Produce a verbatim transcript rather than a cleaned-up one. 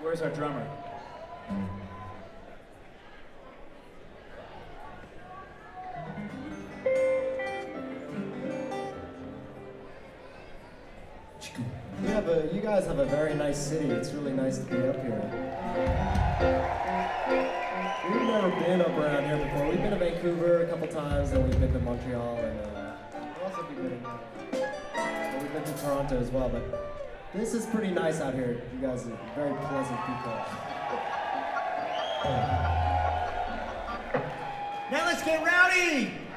Where's our drummer? Yeah, but you guys have a very nice city. It's really nice to be up here. We've never been up around here before. We've been to Vancouver a couple times, and we've been to Montreal, and uh, we've also been, uh, we've been to Toronto as well. But this is pretty nice out here. You guys are very pleasant people. Now let's get rowdy!